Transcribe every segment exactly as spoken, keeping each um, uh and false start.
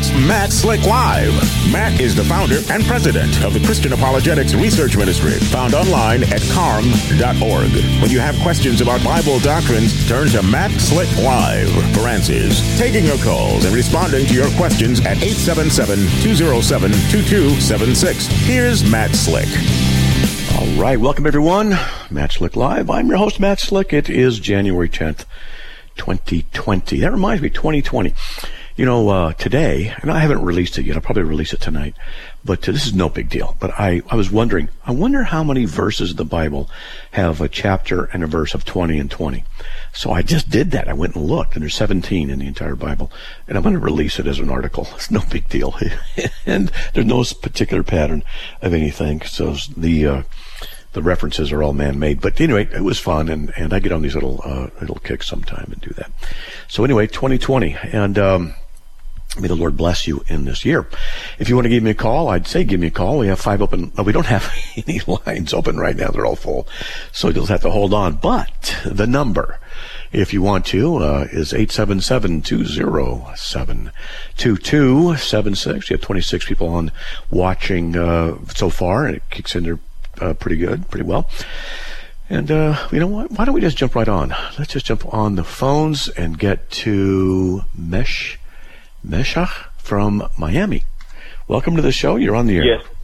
It's Matt Slick Live. Matt is the founder and president of the Christian Apologetics Research Ministry, found online at carm dot org. When you have questions about Bible doctrines, turn to Matt Slick Live for answers. Taking your calls and responding to your questions at eight seven seven, two oh seven, two two seven six. Here's Matt Slick. All right, welcome everyone. Matt Slick Live. I'm your host, Matt Slick. It is January tenth, twenty twenty. That reminds me, twenty twenty. You know, uh, today, and I haven't released it yet, I'll probably release it tonight, but uh, this is no big deal. But I, I was wondering, I wonder how many verses of the Bible have a chapter and a verse of twenty and twenty. So I just did that. I went and looked, and there's seventeen in the entire Bible, and I'm going to release it as an article. It's no big deal. And there's no particular pattern of anything. So the, uh, the references are all man-made. But anyway, it was fun, and, and I get on these little, uh, little kicks sometime and do that. So anyway, twenty twenty, and, um, may the Lord bless you in this year. If you want to give me a call, I'd say give me a call. We have five open. No, we don't have any lines open right now. They're all full. So you'll have to hold on. But the number, if you want to, uh, is eight seven seven, two oh seven, two two seven six. You have twenty-six people on watching uh, so far, and it kicks in there uh, pretty good, pretty well. And uh, you know what? Why don't we just jump right on? Let's just jump on the phones and get to Mesh. Meshach from Miami. Welcome to the show. You're on the air. Yes.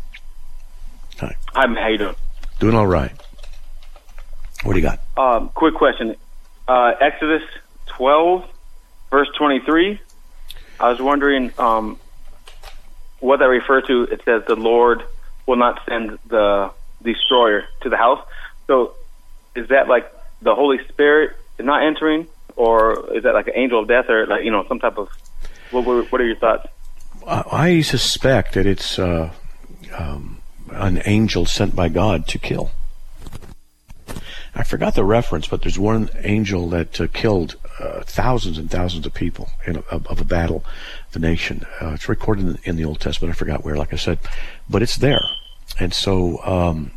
Hi. Hi, how you doing? Doing all right. What do you got? Um, quick question. Uh, Exodus twelve, verse twenty-three. I was wondering um, what that refers to. It says the Lord will not send the destroyer to the house. So is that like the Holy Spirit is not entering, or is that like an angel of death, or like, you know, some type of... What, what are your thoughts? I suspect that it's uh, um, an angel sent by God to kill. I forgot the reference, but there's one angel that uh, killed uh, thousands and thousands of people in a, of a battle, the nation. Uh, it's recorded in, in the Old Testament. I forgot where, like I said, but it's there, and so um,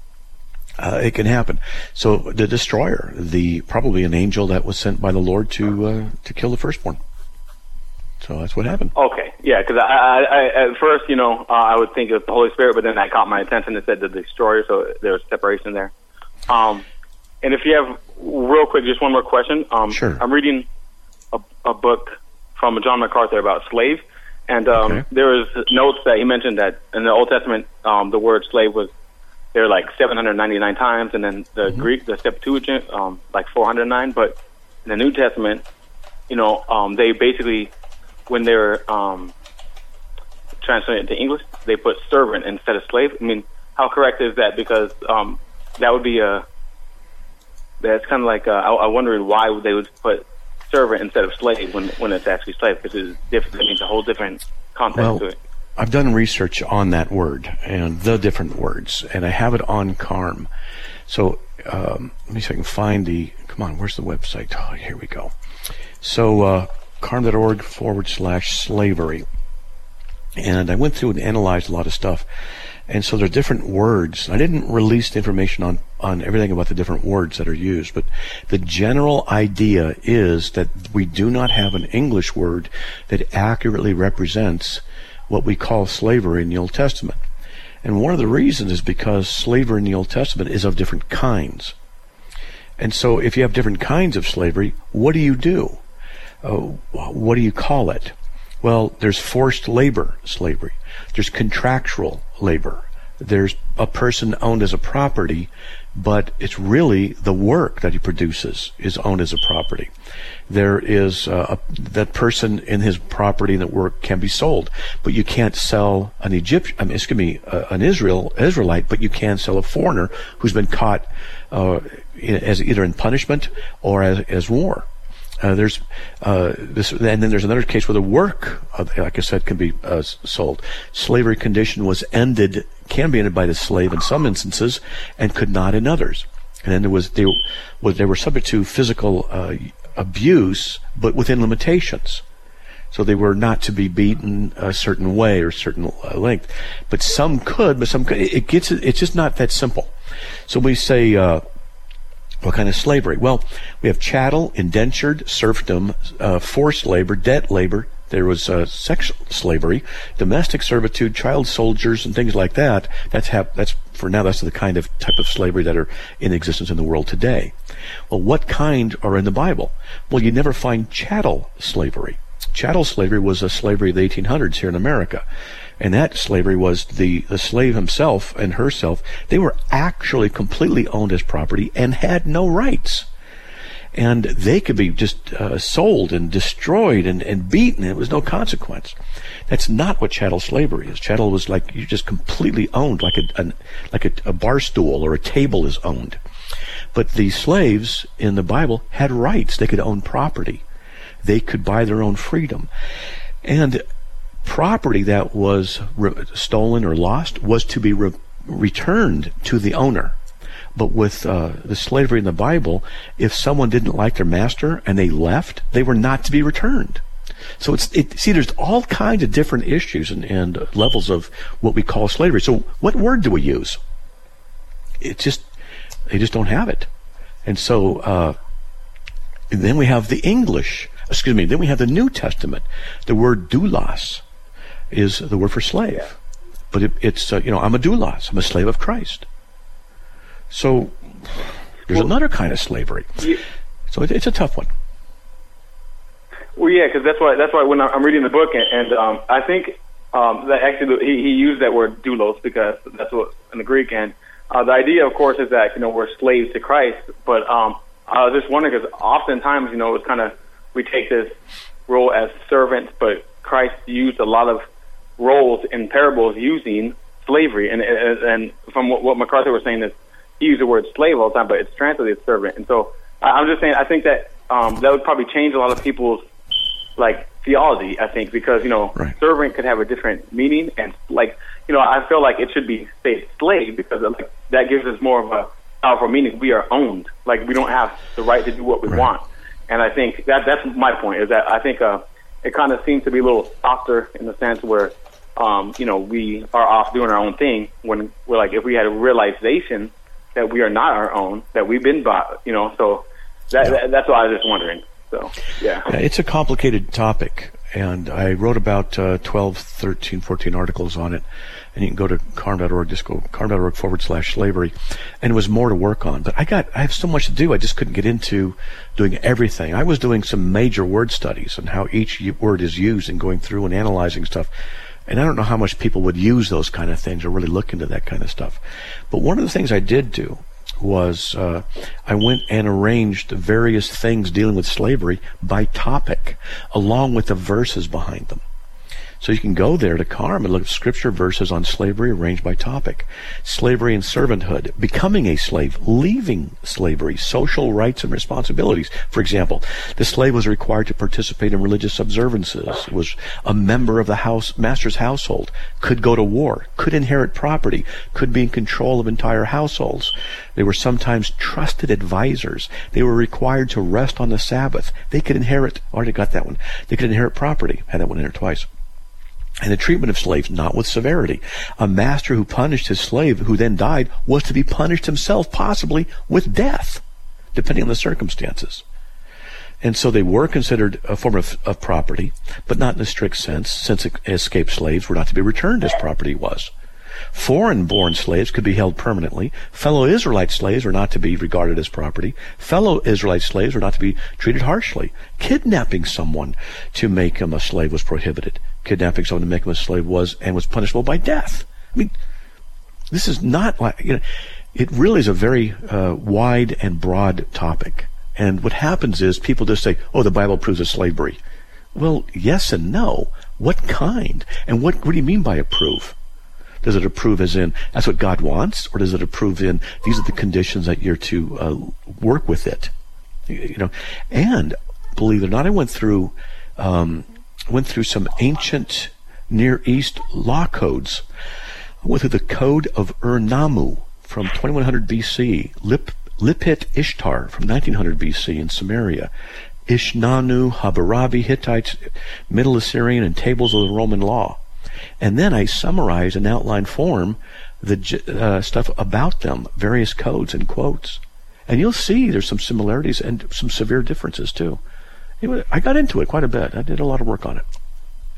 uh, it can happen. So the destroyer, the probably an angel that was sent by the Lord to uh, to kill the firstborn. So that's what happened. Okay, yeah, because I, I, I, at first, you know, uh, I would think it was the Holy Spirit, but then that caught my attention. It said the destroyer, so there was separation there. Um, and if you have, real quick, just one more question. Um, sure. I'm reading a, a book from John MacArthur about slave, and um, okay. there was notes that he mentioned that in the Old Testament, um, the word slave was there like seven hundred ninety-nine times, and then the mm-hmm. Greek, the Septuagint, um, like four hundred nine. But in the New Testament, you know, um, they basically... when they're um, translated into English, they put servant instead of slave. I mean, how correct is that? Because um, that would be a, that's kind of like, a, I, I wondering why they would put servant instead of slave when when it's actually slave, because it's different. It means a whole different context well, to it. I've done research on that word and the different words, and I have it on Carm. So um, let me see if I can find the, come on, where's the website? Oh, here we go. So, uh, carm.org forward slash slavery. And I went through and analyzed a lot of stuff. And so there are different words. I didn't release the information on, on everything about the different words that are used, but the general idea is that we do not have an English word that accurately represents what we call slavery in the Old Testament. And one of the reasons is because slavery in the Old Testament is of different kinds. And so if you have different kinds of slavery, what do you do? Uh, what do you call it? Well, there's forced labor slavery. There's contractual labor. There's a person owned as a property, but it's really the work that he produces is owned as a property. There is uh, a, that person in his property and that work can be sold, but you can't sell an Egyptian, I mean, excuse me, uh, an Israel Israelite, but you can sell a foreigner who's been caught uh, as either in punishment or as, as war. Uh, there's uh, this, and then there's another case where the work, of, like I said, can be uh, sold. Slavery condition was ended, can be ended by the slave in some instances, and could not in others. And then there was they, was, they were subject to physical uh, abuse, but within limitations. So they were not to be beaten a certain way or a certain uh, length. But some could, but some could. It gets. It's just not that simple. So we say. Uh, What kind of slavery? Well, we have chattel, indentured, serfdom, uh, forced labor, debt labor, There was uh, sex slavery, domestic servitude, child soldiers, and things like that. That's hap- that's for now. That's the kind of type of slavery that are in existence in the world today. Well, what kind are in the Bible? Well, you never find chattel slavery. Chattel slavery was a slavery of the eighteen hundreds here in America. And that slavery was the, the slave himself and herself. They were actually completely owned as property and had no rights. And they could be just uh, sold and destroyed and, and beaten. It was no consequence. That's not what chattel slavery is. Chattel was like you're just completely owned, like a an, like a, a bar stool or a table is owned. But the slaves in the Bible had rights. They could own property. They could buy their own freedom. And property that was re- stolen or lost was to be re- returned to the owner. But with uh, the slavery in the Bible, if someone didn't like their master and they left, they were not to be returned. So it's it, see, there's all kinds of different issues and, and levels of what we call slavery. So what word do we use? It's just they just don't have it. And so uh, and then we have the English. Excuse me. Then we have the New Testament. The word doulos is the word for slave, but it, it's uh, you know I'm a doulos. I'm a slave of Christ. So there's well, another kind of slavery. Yeah. So it, it's a tough one. Well, yeah, because that's why that's why when I'm reading the book, and, and um, I think um, that actually he, he used that word doulos because that's what in the Greek, and uh, the idea, of course, is that you know we're slaves to Christ. But um, I was just wondering because oftentimes you know it's kind of we take this role as servants, but Christ used a lot of roles in parables using slavery, and and, and from what, what MacArthur was saying is he used the word slave all the time, but it's translated servant. And so I'm just saying I think that um, that would probably change a lot of people's like theology. I think because you know right. servant could have a different meaning, and like you know I feel like it should be say slave because like that gives us more of a powerful meaning. We are owned, like we don't have the right to do what we right. want. And I think that that's my point is that I think uh, it kind of seems to be a little softer in the sense where um, you know we are off doing our own thing when we're like if we had a realization that we are not our own, that we've been bought, you know, so that, yeah. that that's why I was just wondering. So, yeah. yeah. It's a complicated topic, and I wrote about uh, twelve, thirteen, fourteen articles on it, and you can go to carm dot org, just go carm dot org forward slash slavery, and it was more to work on. But I got, I have so much to do, I just couldn't get into doing everything. I was doing some major word studies and how each word is used and going through and analyzing stuff. And I don't know how much people would use those kind of things or really look into that kind of stuff. But one of the things I did do was uh, I went and arranged various things dealing with slavery by topic, along with the verses behind them. So you can go there to Carm and look at scripture verses on slavery arranged by topic. Slavery and servanthood, becoming a slave, leaving slavery, social rights and responsibilities. For example, the slave was required to participate in religious observances, was a member of the house, master's household, could go to war, could inherit property, could be in control of entire households. They were sometimes trusted advisors. They were required to rest on the Sabbath. They could inherit, already got that one, they could inherit property. Had that one in there twice. And the treatment of slaves, not with severity. A master who punished his slave, who then died, was to be punished himself, possibly with death, depending on the circumstances. And so they were considered a form of, of property, but not in a strict sense, since escaped slaves were not to be returned as property was. Foreign-born slaves could be held permanently. Fellow Israelite slaves were not to be regarded as property. Fellow Israelite slaves were not to be treated harshly. Kidnapping someone to make him a slave was prohibited. Kidnapping someone to make him a slave was and was punishable by death. I mean, this is not like, you know, it really is a very uh, wide and broad topic. And what happens is people just say, oh, the Bible approves of slavery. Well, yes and no. What kind? And what, what do you mean by approve? Does it approve as in, that's what God wants? Or does it approve in, these are the conditions that you're to uh, work with it? You know, and believe it or not, I went through, um, went through some ancient Near East law codes. I went through the Code of Ur-Nammu from twenty-one hundred B C, Lip, Lipit Ishtar from nineteen hundred B C in Samaria, Ishnanu, Hammurabi, Hittites, Middle Assyrian, and tables of the Roman law. And then I summarize in outline form the uh, stuff about them, various codes and quotes. And you'll see there's some similarities and some severe differences too. Anyway, I got into it quite a bit. I did a lot of work on it.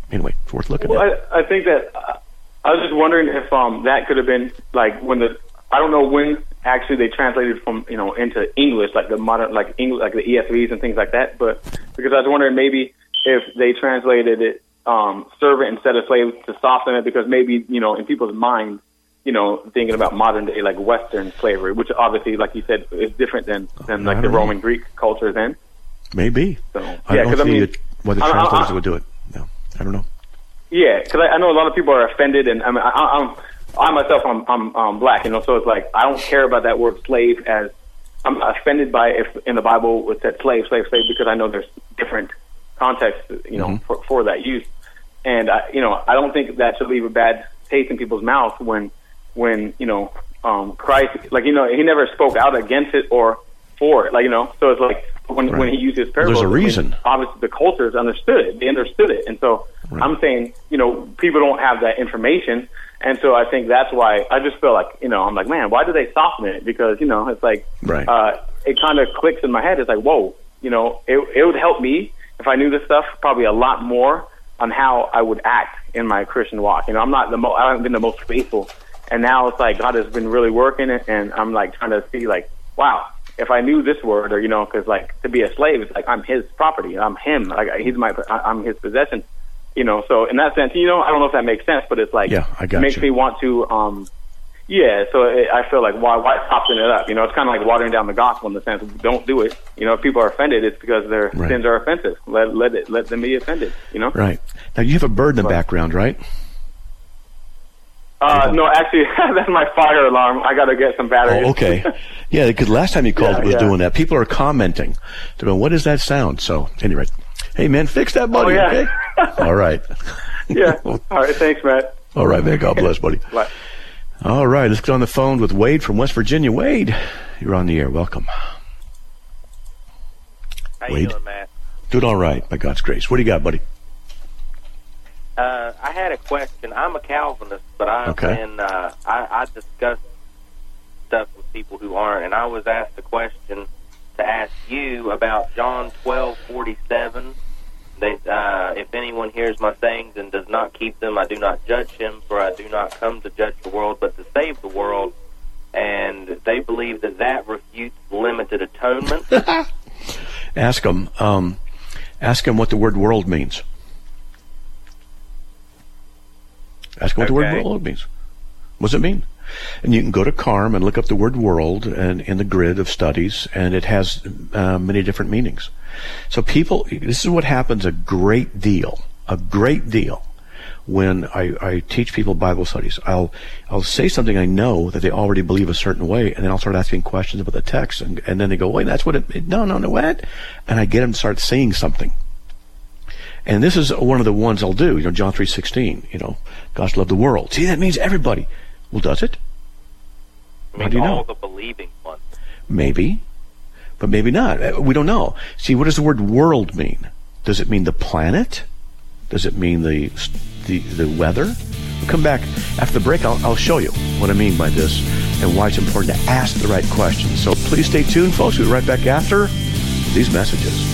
anyway, it's worth looking well, at. I, I think that uh, I was just wondering if um, that could have been like when the I don't know when actually they translated from you know into English, like the modern like English, like the E S Vs and things like that. But because I was wondering maybe if they translated it um, servant instead of slave to soften it, because maybe you know in people's mind, you know, thinking about modern day like Western slavery, which obviously, like you said, is different than than like the Roman know. Greek culture then. Maybe. So, I yeah, don't see I mean, it, whether I, translators I, I, would do it. No, I don't know. Yeah, because I, I know a lot of people are offended, and I mean, I, I'm I myself, I'm I'm um, black, you know, so it's like I don't care about that word slave as I'm offended by if in the Bible it said slave, slave, slave, because I know there's different contexts, you know, mm-hmm. for, for that use, and I, you know, I don't think that should leave a bad taste in people's mouths when when you know um, Christ, like you know, he never spoke out against it or for it, like you know, so it's like. When right. when he used his parables, there's a reason. I mean, obviously, the cultures understood it. They understood it, and so right. I'm saying, you know, people don't have that information, and so I think that's why I just feel like, you know, I'm like, man, why do they soften it? Because you know, it's like, right. uh, it kind of clicks in my head. It's like, whoa, you know, it it would help me if I knew this stuff probably a lot more on how I would act in my Christian walk. You know, I'm not the mo- I haven't been the most faithful, and now it's like God has been really working it, and I'm like trying to see like, wow. If I knew this word, or you know, because like to be a slave, it's like I'm his property, I'm him, like he's my, I'm his possession, you know. So in that sense, you know, I don't know if that makes sense, but it's like, yeah, I got it makes you. me want to, um, yeah. So it, I feel like why, why soften it up? You know, it's kind of like watering down the gospel in the sense, don't do it. You know, if people are offended, it's because their right. sins are offensive. Let let it let them be offended. You know. Right. Now you have a bird in the but, background, right? Uh, no, actually, that's my fire alarm. I got to get some batteries. Oh, okay. Yeah, because last time you called, yeah, it was yeah. doing that. People are commenting. They're going, what is that sound? So, anyway. Hey, man, fix that, buddy, oh, yeah. okay? All right. Yeah. All right. Thanks, Matt. All right, man. God bless, buddy. Bye. All right. Let's get on the phone with Wade from West Virginia. Wade, you're on the air. Welcome. How Wade? you doing, Matt? Doing all right, by God's grace. What do you got, buddy? Uh, I had a question. I'm a Calvinist, but I've okay. been, uh, I, I discuss stuff with people who aren't, and I was asked a question to ask you about John twelve forty-seven. That uh, if anyone hears my sayings and does not keep them, I do not judge him, for I do not come to judge the world, but to save the world. And they believe that that refutes limited atonement. Ask them. Um, ask them what the word world means. Ask them what okay. the word world means. What does it mean? And you can go to Carm and look up the word world and in the grid of studies, and it has uh, many different meanings. So people, this is what happens a great deal, a great deal when I, I teach people Bible studies. I'll I'll say something I know that they already believe a certain way, and then I'll start asking questions about the text, and, and then they go, wait, that's what it, no, no, no, what? And I get them to start saying something. And this is one of the ones I'll do, you know, John three sixteen, you know, God loved the world. See, that means everybody. Well, does it? I mean, How do you know? all the believing ones. Maybe, but maybe not. We don't know. See, what does the word world mean? Does it mean the planet? Does it mean the the, the weather? We'll come back after the break. I'll, I'll show you what I mean by this and why it's important to ask the right questions. So please stay tuned, folks. We'll be right back after these messages.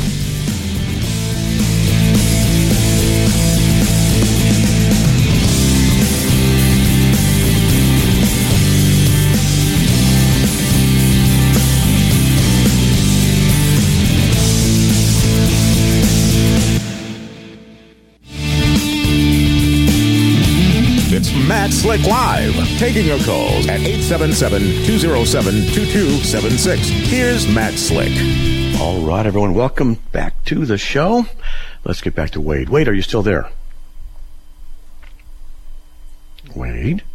Matt Slick Live, taking your calls at eight seven seven, two oh seven, two two seven six. Here's Matt Slick. All right, everyone, welcome back to the show. Let's get back to Wade. Wade, are you still there? Wade?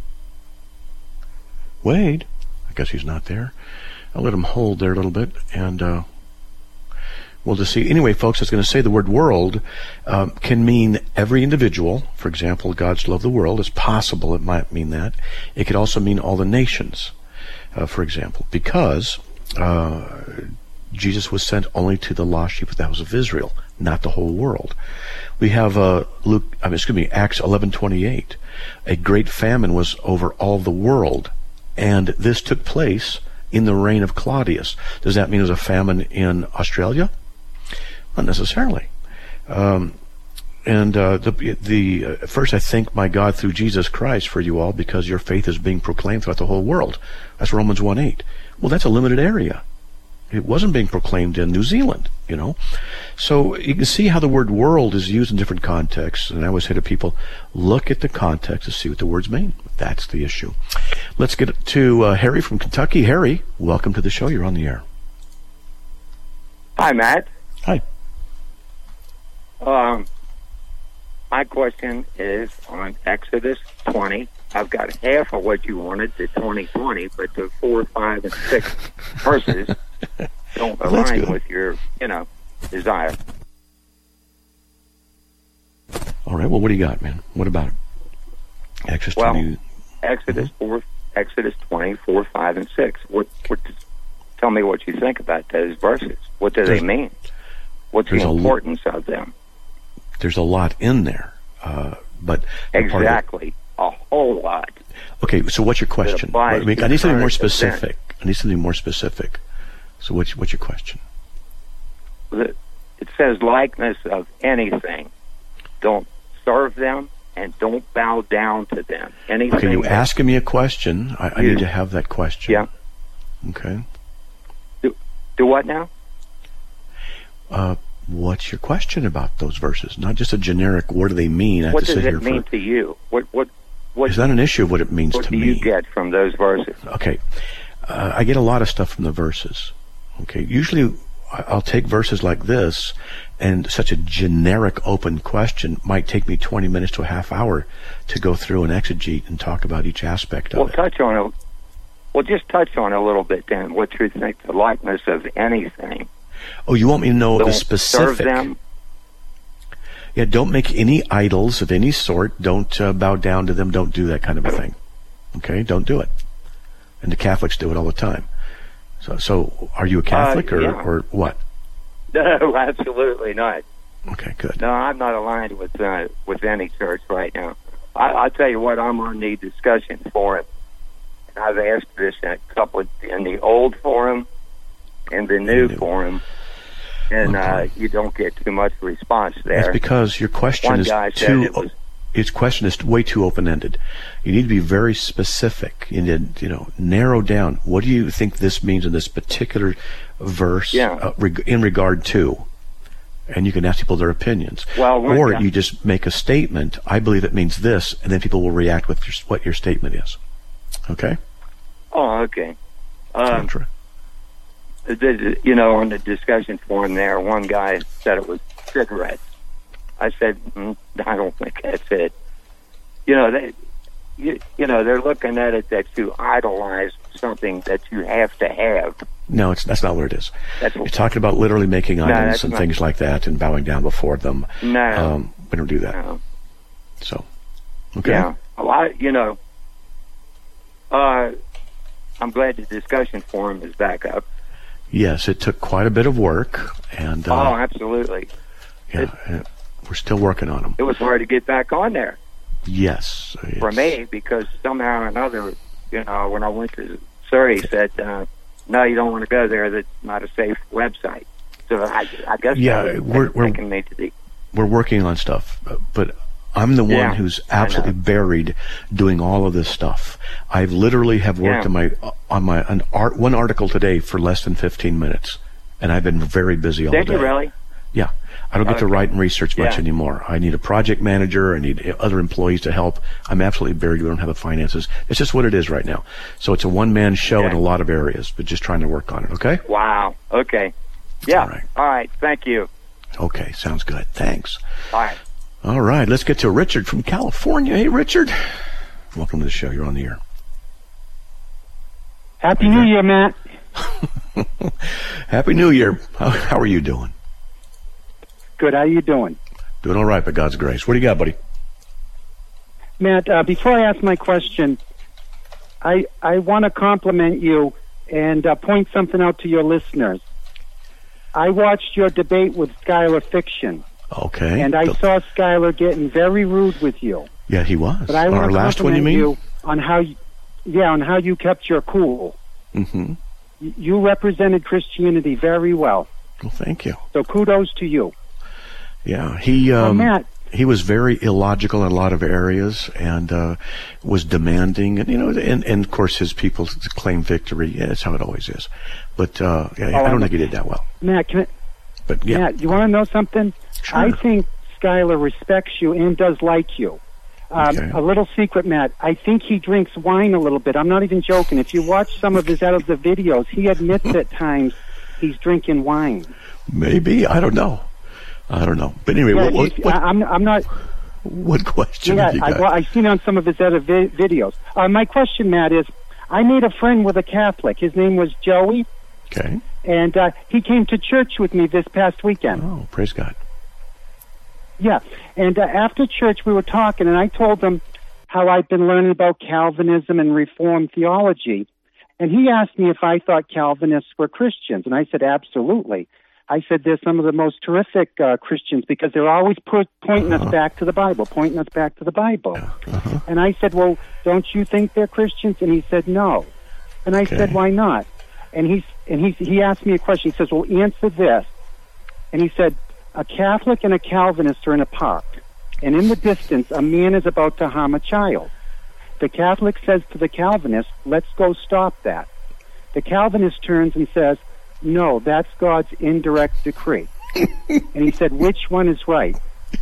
Wade? I guess he's not there. I'll let him hold there a little bit, and uh, we'll just see. Anyway, folks, I was going to say the word world um, can mean every individual. For example, God's love the world. It's possible it might mean that. It could also mean all the nations, uh, for example, because uh, Jesus was sent only to the lost sheep of the house of Israel, not the whole world. We have uh, Luke, I mean, excuse me, Acts eleven twenty-eight. A great famine was over all the world, and this took place in the reign of Claudius. Does that mean it was a famine in Australia? Not necessarily. Um, And uh, the, the uh, first, I thank my God through Jesus Christ for you all, because your faith is being proclaimed throughout the whole world. That's Romans one eight. Well, that's a limited area. It wasn't being proclaimed in New Zealand, you know. So you can see how the word world is used in different contexts. And I always say to people, look at the context to see what the words mean. That's the issue. Let's get to uh, Harry from Kentucky. Harry, welcome to the show. You're on the air. Hi, Matt. Hi. Um, my question is on Exodus twenty. I've got half of what you wanted, the twenty twenty, but the four, five, and six verses don't Well, align with your, you know, desire. All right. Well, what do you got, man? What about it? Exodus Well, twenty. Exodus four, Exodus twenty, four, five, and six. What? What? Does, tell me what you think about those verses. What do There's- they mean? What's the there's a l- importance of them? There's a lot in there, uh, but part of it- Exactly, a whole lot. Okay, so what's your question? applies I, mean, to I need something more current events. specific. I need something more specific. So what's what's your question? It says likeness of anything. Don't serve them and don't bow down to them. Anything. Okay, you that- asking me a question. I, I You- need to have that question. Yeah. Okay. Do, do what now? Uh, what's your question about those verses? Not just a generic, what do they mean? I have What to does sit it here mean for... to you? What what what, It's not an issue of what it means what to do me. you get from those verses? Okay. Uh, I get a lot of stuff from the verses. Okay. Usually I- I'll take verses like this, and such a generic open question might take me twenty minutes to a half hour to go through and exegete and talk about each aspect of Well, it. touch on it. Well, just touch on it a little bit then. What you think the likeness of anything? Oh, you want me to know Don't the specific? serve them. Yeah, don't make any idols of any sort. Don't uh, bow down to them. Don't do that kind of a thing. Okay, don't do it. And the Catholics do it all the time. So, so are you a Catholic Uh, or, yeah. or what? No, absolutely not. Okay, good. No, I'm not aligned with uh, with any church right now. I, I'll tell you what, I'm on the discussion forum. And I've asked this in a couple of, in the old forum and the new New. forum, and Okay. uh, you don't get too much response there. That's because your question One is guy said too. it was- Its question is way too open-ended. You need to be very specific. You need to, you know, narrow down. What do you think this means in this particular verse Yeah. uh, reg- in regard to? And you can ask people their opinions. Well, one or guy- you just make a statement. I believe it means this, and then people will react with your, what your statement is. Okay. Oh, okay. Um, Tantra. the, you know, on the discussion forum there, one guy said it was cigarettes. I said, mm, I don't think that's it. You know, they, you, you know, they're looking at it that you idolize something that you have to have. No, it's that's not what it is. That's You're talking about literally making idols that's and not- things like that and bowing down before them. No. Um, we don't do that. No. So, okay. Yeah, a lot. You know, uh, I'm glad the discussion forum is back up. Yes, it took quite a bit of work, and uh, oh, absolutely. yeah, uh, we're still working on them. It was hard to get back on there Yes, for it's- me because somehow or another, you know, when I went to Surrey, said, uh, "No, you don't want to go there. That's not a safe website." So I, I guess Yeah, that was we're- we're- taking me to the. We're working on stuff, uh, but I'm the one Yeah, who's I know. absolutely buried doing all of this stuff. I've literally have worked Yeah. on my on my an art one article today for less than fifteen minutes, and I've been very busy all Did day. you really? Yeah, I don't get to Okay. write and research much Yeah. anymore. I need a project manager. I need other employees to help. I'm absolutely buried. We don't have the finances. It's just what it is right now. So it's a one-man show Okay. in a lot of areas, but just trying to work on it. Okay. Wow. Okay. Yeah. All right. All right. Thank you. Okay. Sounds good. Thanks. All right. All right. Let's get to Richard from California. Hey, Richard. Welcome to the show. You're on the air. Happy New Year, Matt. Happy New Year. How, how are you doing? Good. How you doing? Doing all right, by God's grace. What do you got, buddy? Matt, uh, before I ask my question, I I want to compliment you and uh, point something out to your listeners. I watched your debate with Skylar Fiction, Okay. and I The- saw Skylar getting very rude with you. yeah, he was. But I On want our to last one, you compliment mean? you on how, you, yeah, on how you kept your cool. Mm-hmm. Y- You represented Christianity very well. Well, thank you. So kudos to you. Yeah, he. Uh, Um, Matt, he was very illogical in a lot of areas and uh, was demanding, and you know, and, and of course his people claim victory. Yeah, that's how it always is. But uh, yeah, oh, I don't think he did that well. Matt, can I, but yeah, Matt, you want to know something? Sure. I think Skylar respects you and does like you. Um, okay. A little secret, Matt. I think he drinks wine a little bit. I'm not even joking. If you watch some of his other videos, he admits at times he's drinking wine. Maybe, I don't know. I don't know. But anyway, yeah, what, what, I'm, I'm not. What question yeah, have you got? I, well, I've seen on some of his other vi- videos. Uh, my question, Matt, is I made a friend with a Catholic. His name was Joey. Okay. And uh, he came to church with me this past weekend. Oh, praise God. Yeah. And uh, after church, we were talking, and I told him how I'd been learning about Calvinism and Reformed theology. And he asked me if I thought Calvinists were Christians. And I said, absolutely. I said they're some of the most terrific uh, Christians because they're always put, pointing uh-huh. us back to the Bible, pointing us back to the Bible. Uh-huh. And I said, well, don't you think they're Christians? And he said, no. And I okay. said, why not? And he and he he asked me a question. He says, well, answer this. And he said, a Catholic and a Calvinist are in a park, and in the distance, a man is about to harm a child. The Catholic says to the Calvinist, let's go stop that. The Calvinist turns and says, no, that's God's indirect decree. And he said, which one is right?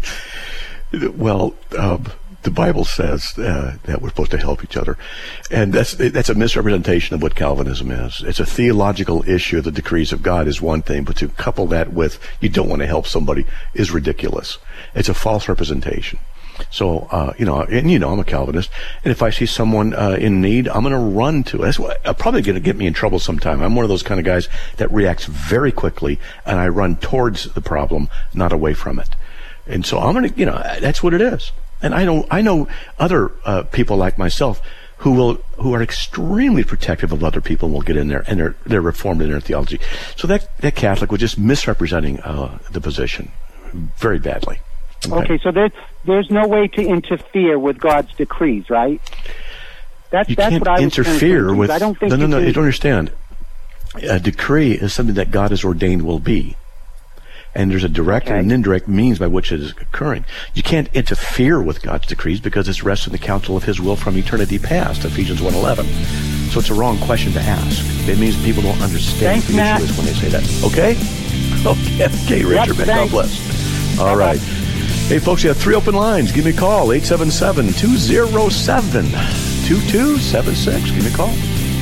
Well, um, the Bible says uh, that we're supposed to help each other. And that's that's a misrepresentation of what Calvinism is. It's a theological issue. The decrees of God is one thing, but to couple that with you don't want to help somebody is ridiculous. It's a false representation. So, uh, you know, and you know, I'm a Calvinist, and if I see someone uh, in need, I'm going to run to it. That's what, uh, probably going to get me in trouble sometime. I'm one of those kind of guys that reacts very quickly, and I run towards the problem, not away from it. And so I'm going to, you know, that's what it is. And I know, I know other uh, people like myself who will, who are extremely protective of other people and will get in there, and they're they're reformed in their theology. So that that Catholic was just misrepresenting uh, the position very badly. Okay, okay so there, there's no way to interfere with God's decrees, right? That's, you that's can't what I interfere with. I don't think no, no, you no. can. You don't understand. A decree is something that God has ordained will be, and there's a direct okay. and an indirect means by which it is occurring. You can't interfere with God's decrees because it's rests in the counsel of His will from eternity past. Ephesians one eleven. So it's a wrong question to ask. It means people don't understand Thanks, the Matt. issue is when they say that. Okay. Okay, okay Richard. Yep, God bless. All right. Hey, folks, you have three open lines. Give me a call, eight seven seven, two oh seven, two two seven six. Give me a call.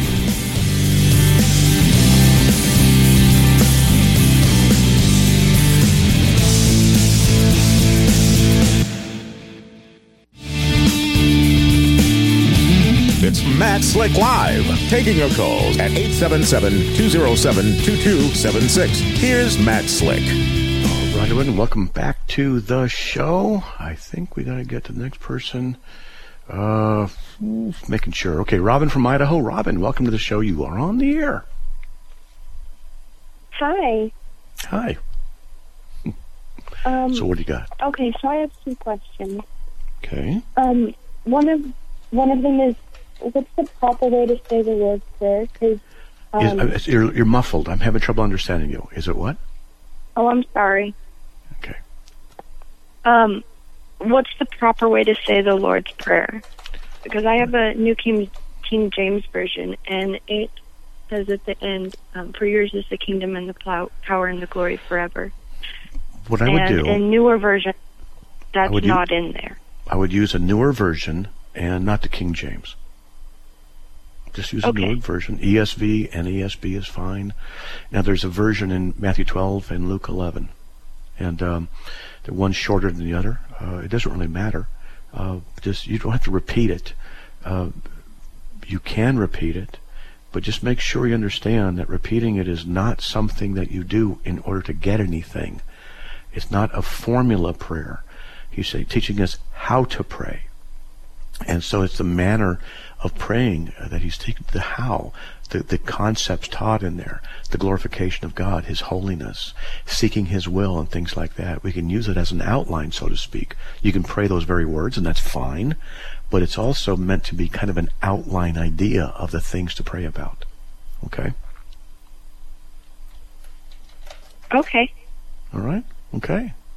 It's Matt Slick Live, taking your calls at eight seven seven, two oh seven, two two seven six. Here's Matt Slick. All right, everyone, welcome back to the show. I think we got to get to the next person. Uh, making sure. Okay, Robin from Idaho. Robin, welcome to the show. You are on the air. Hi. Hi. Um, so what do you got? Okay, so I have two questions. Okay. Um, one of one of them is, what's the proper way to say the Lord's Prayer? Cause, um, is, uh, you're, you're muffled. I'm having trouble understanding you. Is it what? Oh, I'm sorry. Okay. Um, what's the proper way to say the Lord's Prayer? Because I have a New King, King James Version, and it says at the end, um, for yours is the kingdom and the plow, power and the glory forever. What I and would do... in newer version, that's not use, in there. I would use a newer version and not the King James. Just use a okay. newer version. E S V, N A S B is fine. Now, there's a version in Matthew twelve and Luke eleven. And um, the one's shorter than the other. Uh, it doesn't really matter. Uh, just you don't have to repeat it. Uh, you can repeat it, but just make sure you understand that repeating it is not something that you do in order to get anything. It's not a formula prayer. He's saying, teaching us how to pray. And so it's the manner of praying that he's taken, the how, the, the concepts taught in there, the glorification of God, His holiness, seeking His will and things like that. We can use it as an outline, so to speak. You can pray those very words, and that's fine, but it's also meant to be kind of an outline idea of the things to pray about. Okay? Okay. All right? Okay.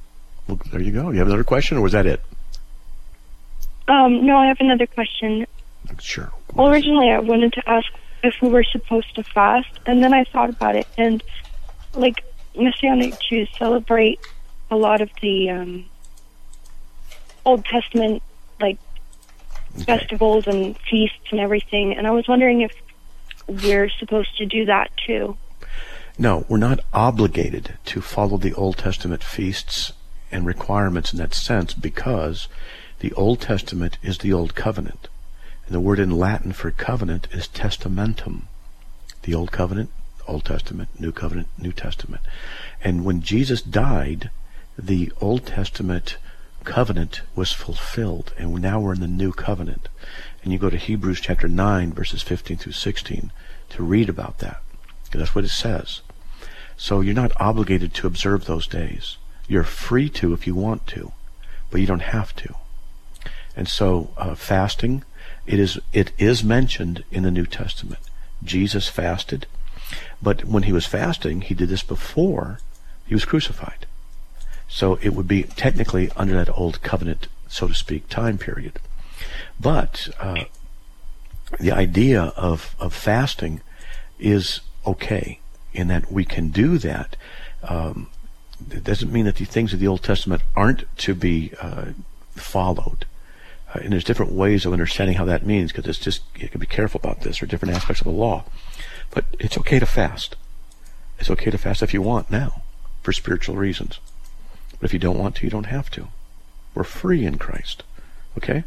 Well, there you go. You have another question, or was that it? Um, no, I have another question. Sure. Well, originally I wanted to ask if we were supposed to fast, and then I thought about it, and like Messianic Jews celebrate a lot of the um, Old Testament, like okay. festivals and feasts and everything, and I was wondering if we're supposed to do that too. No, we're not obligated to follow the Old Testament feasts and requirements in that sense, because the Old Testament is the Old Covenant. And the word in Latin for covenant is testamentum. The Old Covenant, Old Testament, New Covenant, New Testament. And when Jesus died, the Old Testament covenant was fulfilled, and now we're in the New Covenant. And you go to Hebrews chapter nine, verses fifteen through sixteen, to read about that. Because that's what it says. So you're not obligated to observe those days. You're free to if you want to, but you don't have to. And so uh, fasting, it is it is mentioned in the New Testament. Jesus fasted, but when he was fasting, he did this before he was crucified. So it would be technically under that Old Covenant, so to speak, time period. But uh, the idea of, of fasting is okay in that we can do that. Um, it doesn't mean that the things of the Old Testament aren't to be uh, followed. Uh, and there's different ways of understanding how that means, because it's just, you can be careful about this, or different aspects of the law. But it's okay to fast. It's okay to fast if you want now, for spiritual reasons. But if you don't want to, you don't have to. We're free in Christ. Okay?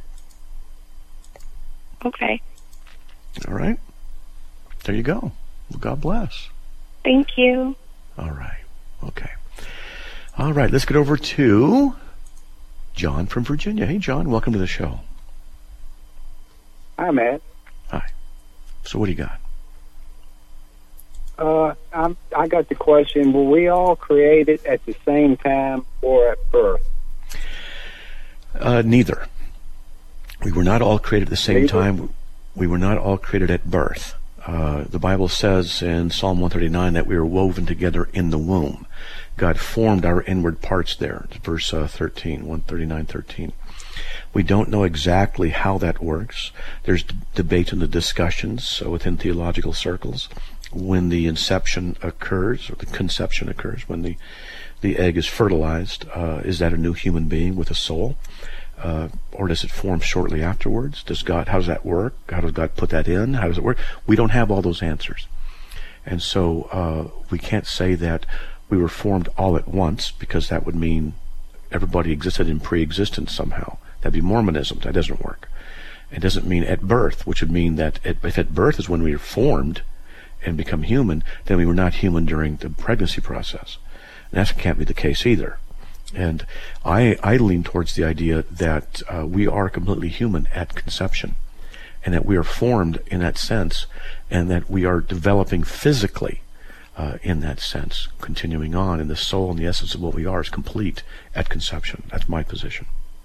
Okay. All right. There you go. Well, God bless. Thank you. All right. Okay. All right. Let's get over to John from Virginia. Hey, John. Welcome to the show. Hi, Matt. Hi. So what do you got? Uh, I'm, I got the question, were we all created at the same time or at birth? Uh, neither. We were not all created at the same neither? time. We were not all created at birth. Uh, the Bible says in Psalm one thirty-nine that we were woven together in the womb. God formed our inward parts there. Verse uh, thirteen, one thirty-nine, thirteen. We don't know exactly how that works. There's d- debate and the discussions uh, within theological circles. When the inception occurs, or the conception occurs, when the, the egg is fertilized, uh, is that a new human being with a soul? Uh, or does it form shortly afterwards? Does God, how does that work? How does God put that in? How does it work? We don't have all those answers. And so uh, we can't say that we were formed all at once, because that would mean everybody existed in pre-existence somehow. That'd be Mormonism. That doesn't work. It doesn't mean at birth, which would mean that at, if at birth is when we are formed and become human, then we were not human during the pregnancy process. And that can't be the case either. And I, I lean towards the idea that uh, we are completely human at conception, and that we are formed in that sense, and that we are developing physically uh, in that sense, continuing on, and the soul and the essence of what we are is complete at conception. That's my position.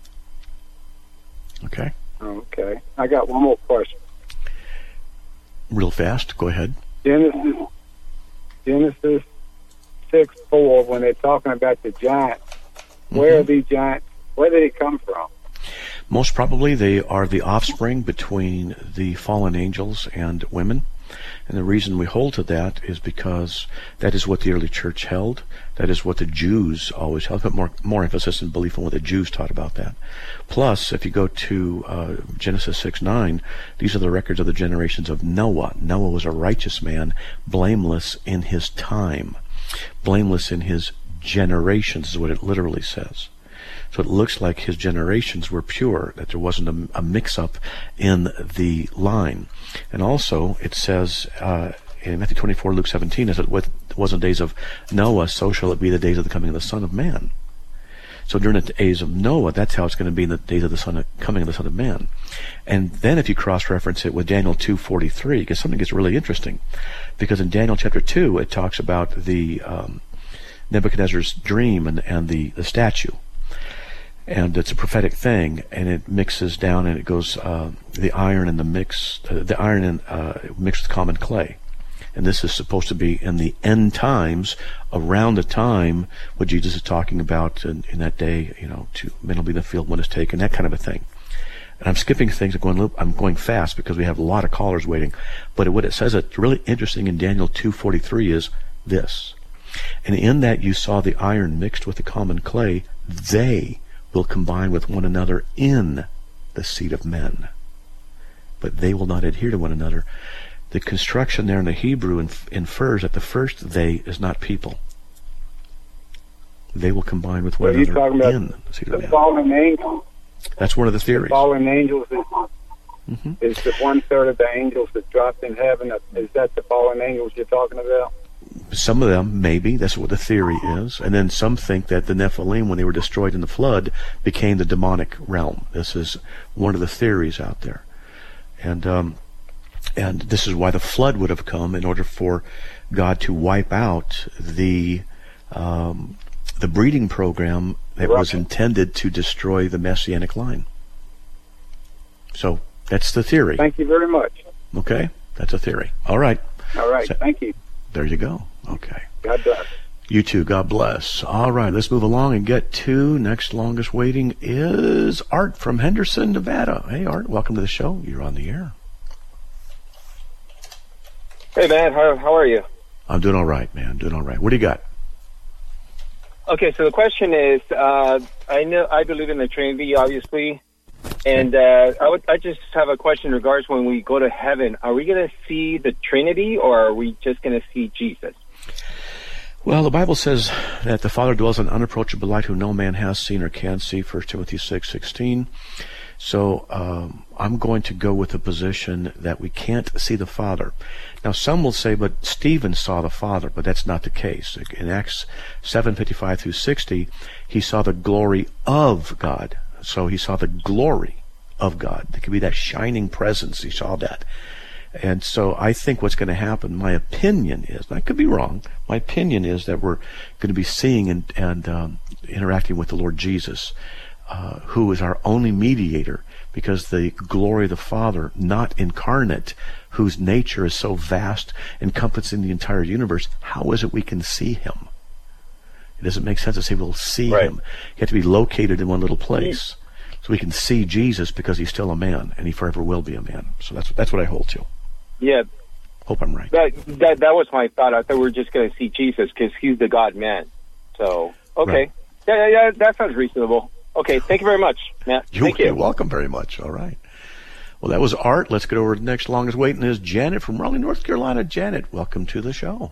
Okay? Okay. I got one more question. Real fast, go ahead. Genesis, Genesis six four, when they're talking about the giants, mm-hmm. where are these giants? Where did they come from? Most probably they are the offspring between the fallen angels and women. And the reason we hold to that is because that is what the early church held. That is what the Jews always held. Put more, more emphasis and belief on what the Jews taught about that. Plus, if you go to uh, Genesis six nine, these are the records of the generations of Noah. Noah was a righteous man, blameless in his time. Blameless in his generations is what it literally says. So it looks like his generations were pure, that there wasn't a, a mix-up in the line. And also, it says uh, in Matthew twenty-four, Luke seventeen, as it wasn't days of Noah, so shall it be the days of the coming of the Son of Man. So during the days of Noah, that's how it's going to be in the days of the Son of, coming of the Son of Man. And then if you cross-reference it with Daniel two forty-three, because something gets really interesting. Because in Daniel chapter two, it talks about the um, Nebuchadnezzar's dream and, and the, the statue. And it's a prophetic thing, and it mixes down, and it goes uh, the iron and the mix, uh, the iron and uh, mixed with common clay, And this is supposed to be in the end times, around the time what Jesus is talking about in, in that day, you know, to men will be in the field when it's taken, that kind of a thing. And I'm skipping things, I'm going, I'm going fast because we have a lot of callers waiting. But what it says that's really interesting in Daniel two forty-three is this. And in that you saw the iron mixed with the common clay, they will combine with one another in the seed of men. But they will not adhere to one another. The construction there in the Hebrew inf- infers that the first they is not people. They will combine with one so another talking about in the seed the of men. fallen angels. That's one of the theories. The fallen angels is, mm-hmm. is the one third of the angels that dropped in heaven. Is that the fallen angels you're talking about? Some of them, maybe. That's what the theory is. And then some think that the Nephilim, when they were destroyed in the flood, became the demonic realm. This is one of the theories out there. And um, and this is why the flood would have come in order for God to wipe out the um, the breeding program that was intended to destroy the Messianic line. So that's the theory. Thank you very much. Okay? That's a theory. All right. All right. So, thank you. there you go. Okay. God bless. You too. God bless. All right. Let's move along and get to next longest waiting is Art from Henderson, Nevada. Hey, Art. Welcome to the show. You're on the air. Hey, man. How, how are you? I'm doing all right, man. Doing all right. What do you got? Okay, so the question is, uh, I know I believe in the Trinity, obviously, and uh, I would I just have a question in regards when we go to heaven. Are we going to see the Trinity, or are we just going to see Jesus? Well, the Bible says that the Father dwells in unapproachable light, who no man has seen or can see. First Timothy six sixteen. So um, I'm going to go with the position that we can't see the Father. Now, some will say, but Stephen saw the Father, but that's not the case. In Acts seven fifty-five through sixty, he saw the glory of God. So he saw the glory of God. There could be that shining presence. He saw that. And so I think what's going to happen, my opinion is, and I could be wrong, my opinion is that we're going to be seeing and, and um, interacting with the Lord Jesus, uh, who is our only mediator, because the glory of the Father, not incarnate, whose nature is so vast, encompassing the entire universe, how is it we can see him? It doesn't make sense to say we'll see right. him. You have to be located in one little place. So we can see Jesus because he's still a man, and he forever will be a man. So that's that's what I hold to. Yeah. Hope I'm right. That that, that was my thought. I thought we were just going to see Jesus because he's the God-man. So, okay. Right. Yeah, yeah, yeah, that sounds reasonable. Okay, thank you very much, Matt. You're, Thank you. You're welcome very much. All right. Well, that was Art. Let's get over to the next longest waiting is Janet from Raleigh, North Carolina. Janet, welcome to the show.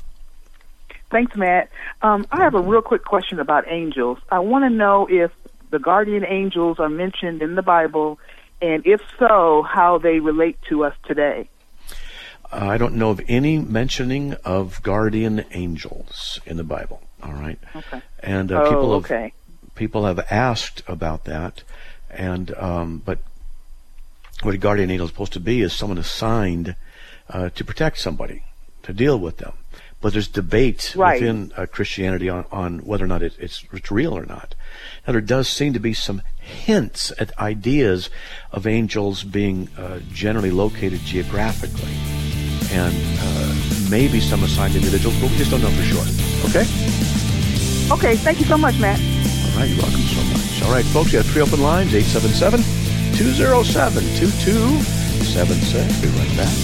Thanks, Matt. Um, I have a real quick question about angels. I want to know if the guardian angels are mentioned in the Bible, and if so, how they relate to us today. Uh, I don't know of any mentioning of guardian angels in the Bible. All right. Okay. And uh, oh, people have okay. people have asked about that, and um, but what a guardian angel is supposed to be is someone assigned uh, to protect somebody, to deal with them. But there's debate right. within uh, Christianity on, on whether or not it, it's, it's real or not. Now, there does seem to be some hints at ideas of angels being uh, generally located geographically, and uh, maybe some assigned individuals, but we just don't know for sure. Okay? Okay, thank you so much, Matt. All right, you're welcome so much. All right, folks, you have three open lines, eight seven seven, two oh seven, two two seven six. Be right back.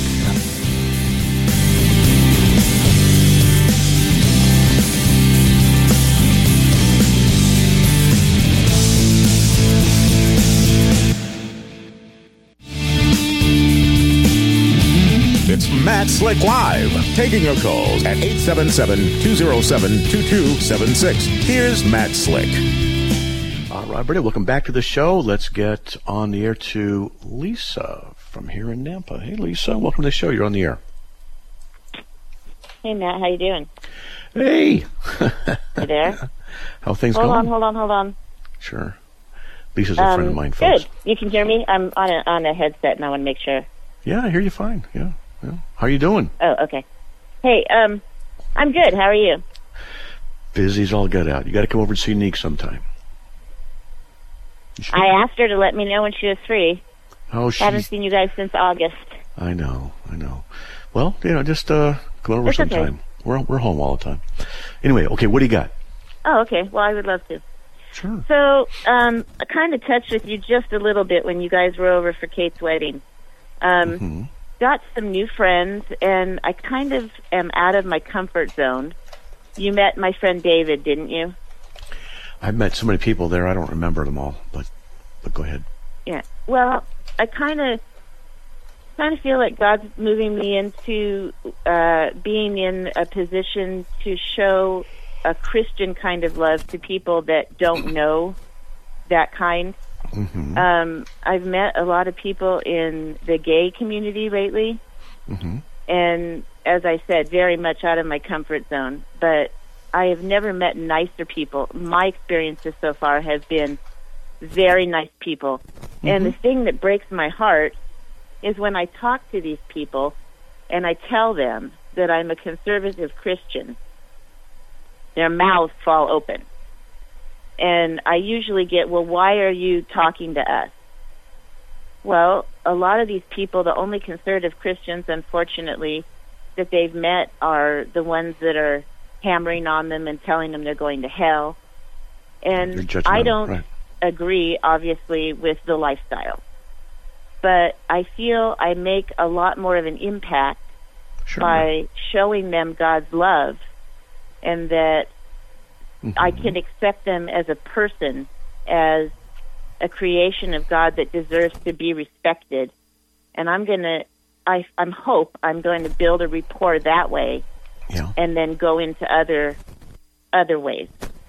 It's Matt Slick Live, taking your calls at eight seven seven, two oh seven, two two seven six. Here's Matt Slick. All right, Brittany, welcome back to the show. Let's get on the air to Lisa from here in Nampa. Hey, Lisa, welcome to the show. You're on the air. Hey, Matt, how you doing? Hey. You there? How are things hold going? Hold on, hold on, hold on. Sure. Lisa's a um, friend of mine, folks. Good. You can hear me? I'm on a, on a headset, and I want to make sure. Yeah, I hear you fine. Yeah. yeah. How are you doing? Oh, okay. Hey, um, I'm good. How are you? Busy's all get out. You got to come over and see Neek sometime. I asked her to let me know when she was free. Oh, she... I haven't seen you guys since August. I know, I know. Well, you know, just uh, come over It's sometime. okay. We're we're home all the time. Anyway, okay, what do you got? Oh, okay. Well, I would love to. Sure. So, um, I kind of touched with you just a little bit when you guys were over for Kate's wedding. Um, Mm-hmm. Got some new friends, and I kind of am out of my comfort zone. You met my friend David, didn't you? I've met so many people there, I don't remember them all, but but go ahead. Yeah. Well, I kind of kind of feel like God's moving me into uh, being in a position to show a Christian kind of love to people that don't know that kind. Mm-hmm. Um, I've met a lot of people in the gay community lately, Mm-hmm. and as I said, very much out of my comfort zone. But I have never met nicer people. My experiences so far have been very nice people. And the thing that breaks my heart is when I talk to these people and I tell them that I'm a conservative Christian, their mouths fall open. And I usually get, well, why are you talking to us? Well, a lot of these people, the only conservative Christians, unfortunately, that they've met are the ones that are hammering on them and telling them they're going to hell. And I don't right. agree, obviously, with the lifestyle. But I feel I make a lot more of an impact Sure. by showing them God's love, and that Mm-hmm. I can accept them as a person, as a creation of God that deserves to be respected. And I'm going to, I I'm hope I'm going to build a rapport that way, Yeah. and then go into other other ways.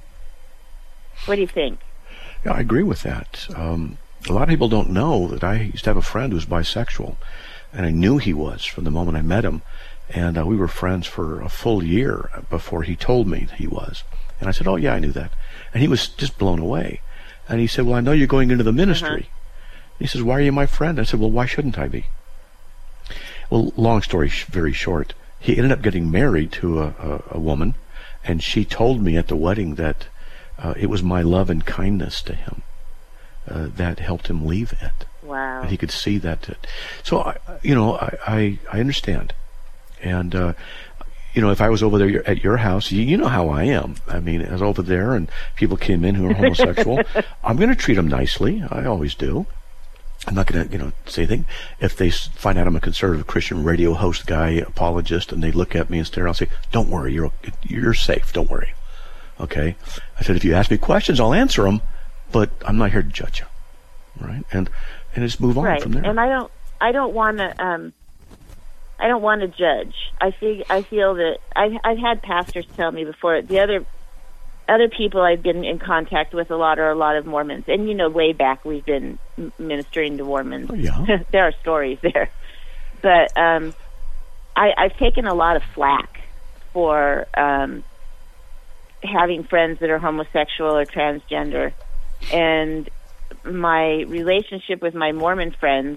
What do you think? Yeah, I agree with that. Um, a lot of people don't know that I used to have a friend who was bisexual, and I knew he was from the moment I met him. And uh, we were friends for a full year before he told me he was. And I said, oh, yeah, I knew that. And he was just blown away. And he said, well, I know you're going into the ministry. Uh-huh. He says, why are you my friend? I said, well, why shouldn't I be? Well, long story sh- very short, he ended up getting married to a, a, a woman, and she told me at the wedding that uh, it was my love and kindness to him uh, that helped him leave it. Wow. And he could see that. It, so, I, you know, I, I, I understand. And, uh, you know, if I was over there at your house, you, you know how I am. I mean, I was over there and people came in who are homosexual. I'm going to treat them nicely. I always do. I'm not going to, you know, say anything. If they find out I'm a conservative Christian radio host guy, apologist, and they look at me and stare, I'll say, don't worry, you're you're safe. Don't worry. Okay? I said, if you ask me questions, I'll answer them, but I'm not here to judge you. Right? And and just move on right. from there. And I don't, I don't want to, um, I don't want to judge. I feel, I feel that I've, I've had pastors tell me before, the other other people I've been in contact with a lot are a lot of Mormons. And, you know, way back we've been ministering to Mormons. Oh, yeah. There are stories there. But um, I, I've taken a lot of flack for um, having friends that are homosexual or transgender. And my relationship with my Mormon friends,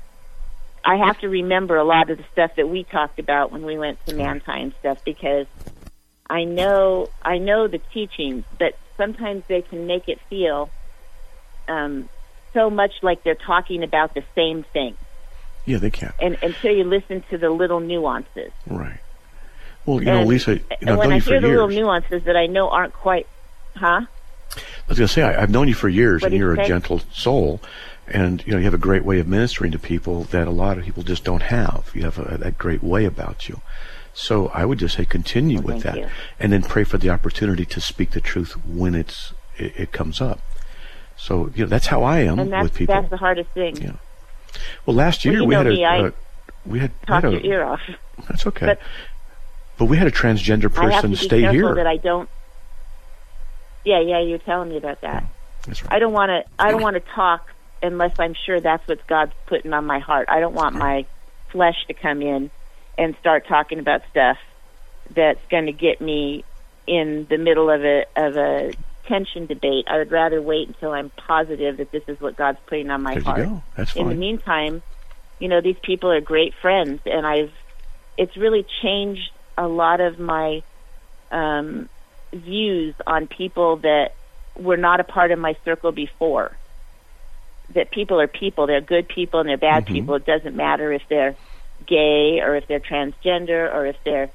I have to remember a lot of the stuff that we talked about when we went to Mantine stuff, because I know I know the teachings, but sometimes they can make it feel um, so much like they're talking about the same thing. Yeah, they can. And until you listen to the little nuances. Right. Well, you know, and Lisa, you know, I've when known I you for hear the years. little nuances that I know aren't quite, huh? I was going to say, I, I've known you for years, What and do you you're a say? gentle soul, and you know you have a great way of ministering to people that a lot of people just don't have. You have a, that great way about you. So I would just say continue Well, with thank that, you. and then pray for the opportunity to speak the truth when it's it, it comes up. So you know that's how I am And that's, with people. that's the hardest thing. Yeah. Well, last Well, year you we know had me, a I uh, we had, we Talk had your a ear off. that's okay. But But we had a transgender I have person to be stay careful here. that I don't. Yeah, yeah, you're telling me about that. That's right. I don't want to. I don't want to talk unless I'm sure that's what God's putting on my heart. I don't want my flesh to come in and start talking about stuff that's going to get me in the middle of a of a tension debate. I would rather wait until I'm positive that this is what God's putting on my There you heart. go. That's In the fine. meantime, you know, these people are great friends, and I've it's really changed a lot of my um, views on people that were not a part of my circle before. That people are people. They're good people and they're bad Mhm. people. It doesn't matter if they're gay or if they're transgender or if they're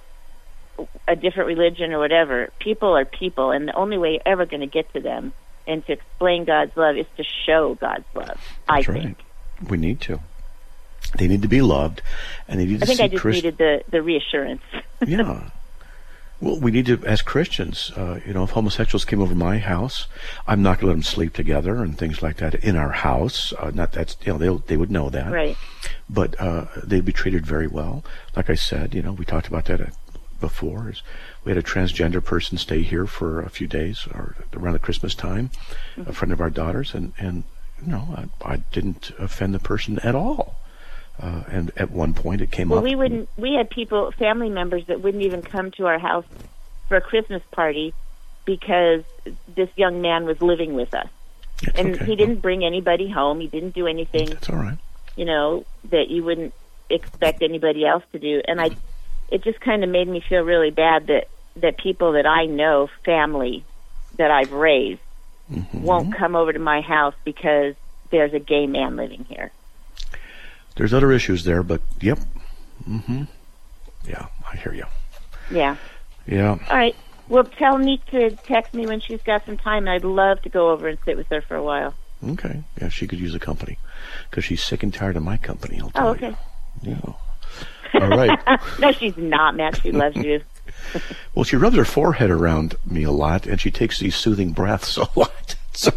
a different religion or whatever. People are people, and the only way you're ever going to get to them and to explain God's love is to show God's love. That's I right. think. We need to. They need to be loved, and they need to I think see I just Christ- needed the, the reassurance. Yeah. Well, we need to, as Christians, uh, you know, if homosexuals came over my house, I'm not going to let them sleep together and things like that in our house. Uh, not that's, you know, they they would know that. Right. But uh, they'd be treated very well. Like I said, you know, we talked about that before. Is we had a transgender person stay here for a few days or around the Christmas time, mm-hmm. a friend of our daughter's, and, and you know, I, I didn't offend the person at all. Uh, and at one point, it came well, up. Well, we wouldn't. We had people, family members, that wouldn't even come to our house for a Christmas party because this young man was living with us, it's and okay. he didn't bring anybody home. He didn't do anything. That's all right. You know, that you wouldn't expect anybody else to do. And I, it just kind of made me feel really bad that that people that I know, family that I've raised, mm-hmm. won't come over to my house because there's a gay man living here. There's other issues there, but yep. Mm-hmm. Yeah, I hear you. Yeah. Yeah. All right. Well, tell Neek to text me when she's got some time. I'd love to go over and sit with her for a while. Okay. Yeah, she could use a company because she's sick and tired of my company. I'll tell oh, okay. You. Yeah. All right. No, she's not, Matt. She loves you. Well, she rubs her forehead around me a lot, and she takes these soothing breaths a lot. So.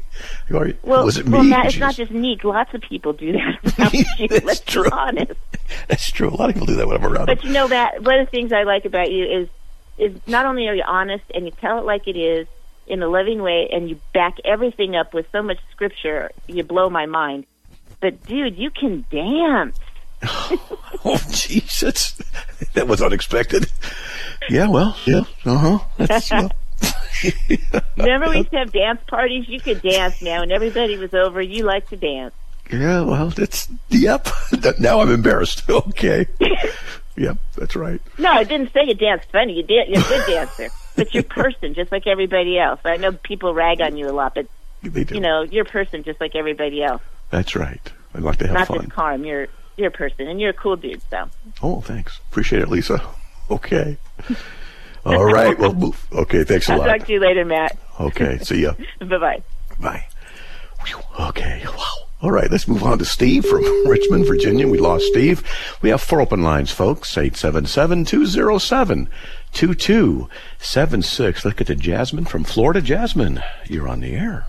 Well, was it me? well, Matt, it's not just Neek. Lots of people do that around you. Let's true. be honest. That's true. A lot of people do that when I'm around But them. you know, Matt, one of the things I like about you is is not only are you honest and you tell it like it is in a loving way, and you back everything up with so much scripture, you blow my mind. But, dude, you can dance. Oh, Jesus. That was unexpected. Yeah, well, yeah, uh-huh. That's, uh, Remember we used to have dance parties? You could dance now. When everybody was over, you liked to dance. Yeah, well, that's, yep. Now I'm embarrassed. Okay. Yep, that's right. No, I didn't say you danced funny. You did, you're a good dancer. But you're a person, just like everybody else. I know people rag on you a lot, but, they do. You know, you're a person just like everybody else. That's right. I'd like to have Not fun. Not just Carm. You're, you're a person, and you're a cool dude, so. Oh, thanks. Appreciate it, Lisa. Okay. All right. Well, move. Okay, thanks a I'll lot. I'll talk to you later, Matt. Okay, see ya. Bye-bye. Bye. Okay, wow. All right, let's move on to Steve from Richmond, Virginia. We lost Steve. We have four open lines, folks. eight seven seven, two zero seven, two two seven six. Let's get to Jasmine from Florida. Jasmine, you're on the air.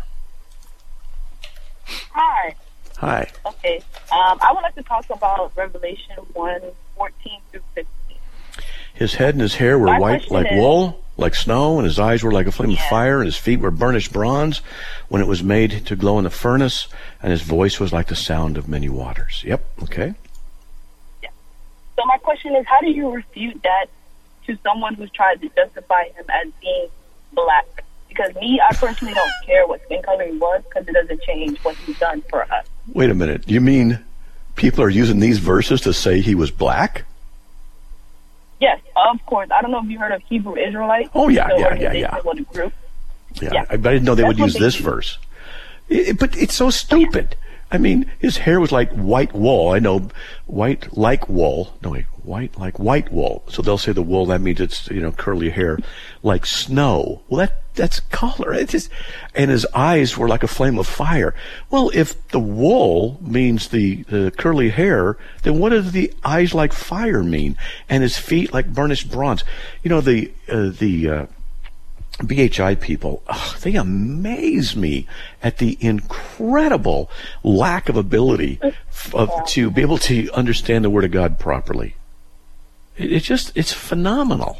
Hi. Hi. Okay. Um, I would like to talk about Revelation one, fourteen through fifteen. His head and his hair were My white like is, wool, like snow, and his eyes were like a flame yeah. of fire, and his feet were burnished bronze when it was made to glow in the furnace, and his voice was like the sound of many waters. Yep, okay. Yeah. So my question is, how do you refute that to someone who's tried to justify him as being black? Because me, I personally don't care what skin color he was because it doesn't change what he's done for us. Wait a minute. You mean people are using these verses to say he was black? Yes, of course. I don't know if you heard of Hebrew Israelite. Oh, yeah, the yeah, yeah, yeah. Or the group. Yeah, yeah. I, I didn't know they That's would use this do. verse. It, but it's so stupid. I mean, his hair was like white wool. I know white like wool. No, wait, white like white wool. So they'll say the wool, that means it's, you know, curly hair like snow. Well, that that's color. It just, and his eyes were like a flame of fire. Well, if the wool means the, the curly hair, then what does the eyes like fire mean? And his feet like burnished bronze. You know, the, uh, the, uh, B H I people, oh, they amaze me at the incredible lack of ability of, to be able to understand the Word of God properly. It, it's just, it's phenomenal.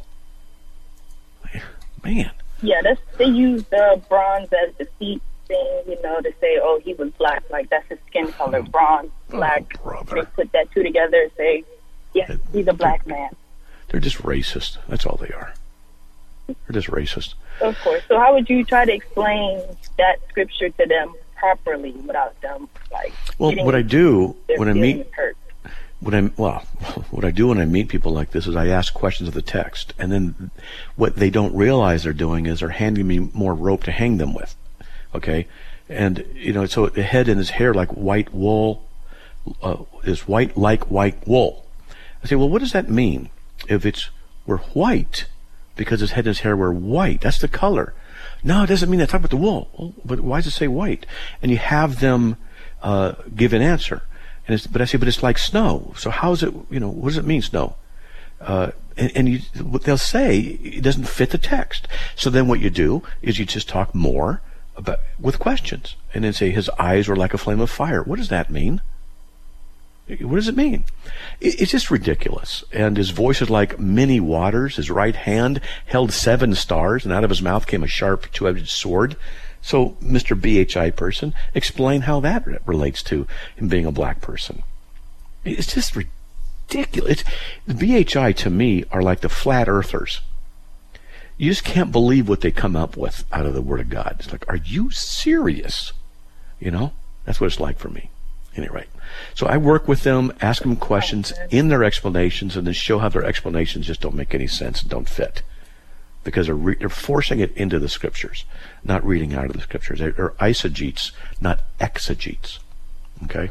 Man. Yeah, that's, they use the bronze as the feet thing, you know, to say, oh, he was black, like that's his skin color, bronze, black. Oh, they put that two together and say, yes, he's a black man. They're just racist. That's all they are. They're just racist. Of course. So how would you try to explain that scripture to them properly without them, like, well, what I do when I meet, hurt? When I well, what I do when I meet people like this is I ask questions of the text, and then what they don't realize they're doing is they're handing me more rope to hang them with. Okay, and you know, so the head and his hair like white wool uh, is white like white wool. I say, well, what does that mean? If it's we're white because his head and his hair were white, that's the color. No, it doesn't mean that. Talk about the wool. Well, but why does it say white? And you have them uh, give an answer. And it's, but I say, but it's like snow. So how is it? You know, what does it mean, snow? Uh, and, and you, what they'll say, it doesn't fit the text. So then what you do is you just talk more about with questions, and then say his eyes were like a flame of fire. What does that mean? What does it mean? It, it's just ridiculous. And his voice is like many waters. His right hand held seven stars, and out of his mouth came a sharp two-edged sword. So, Mister B H I person, explain how that re- relates to him being a black person. It's just ridiculous. It's, the B H I, to me, are like the flat earthers. You just can't believe what they come up with out of the Word of God. It's like, are you serious? You know? That's what it's like for me. Anyway, so I work with them, ask them questions in their explanations, and then show how their explanations just don't make any sense and don't fit. Because they're, re- they're forcing it into the Scriptures, not reading out of the Scriptures. They're, they're eisegetes, not exegetes. Okay?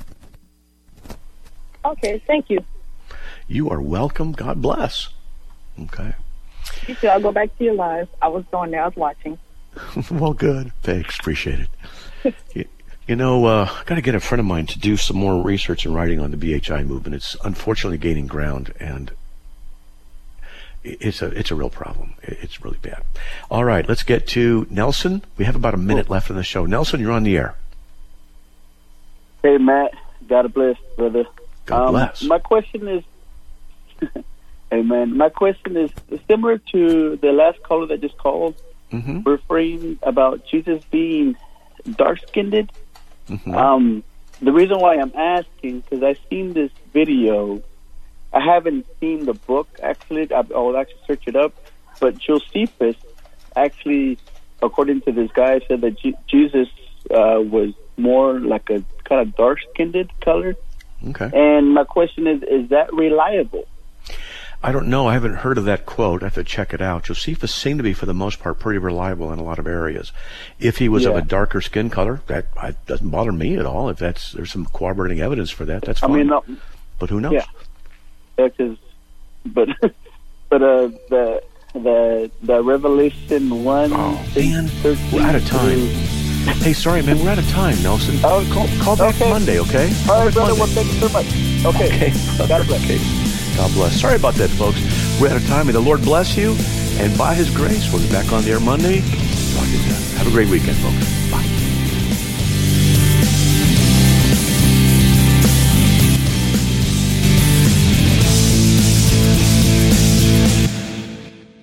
Okay, thank you. You are welcome. God bless. Okay. You too. I'll go back to your live. I was going there. I was watching. Well, good. Thanks. Appreciate it. you, you know, uh, I got to get a friend of mine to do some more research and writing on the B H I movement. It's unfortunately gaining ground, and it's a it's a real problem. It's really bad. All right, let's get to Nelson. We have about a minute left in the show. Nelson, you're on the air. Hey, Matt. God bless, brother. God um, bless. My question is, hey, man, my question is similar to the last caller that just called, mm-hmm. referring about Jesus being dark-skinned. Mm-hmm. Um, the reason why I'm asking, because I've seen this video. I haven't seen the book, actually. I, I will actually search it up. But Josephus, actually, according to this guy, said that G- Jesus uh, was more like a kind of dark-skinned color. Okay. And my question is, is that reliable? I don't know. I haven't heard of that quote. I have to check it out. Josephus seemed to be, for the most part, pretty reliable in a lot of areas. If he was Yeah. of a darker skin color, that I, doesn't bother me at all. If that's there's some corroborating evidence for that, that's fine. I mean, no, but who knows? Yeah. Yeah, 'cause- but but uh, the the the Revelation one. Oh man, we're out of time. Hey, sorry, man, we're out of time, Nelson. Oh, call call back okay. Monday, okay? All right, brother. Well, thank you so much. Okay. Okay. God bless. Okay. God bless. Sorry about that, folks. We're out of time. May the Lord bless you, and by His grace, we'll be back on the air Monday. Talk to you then. Have a great weekend, folks.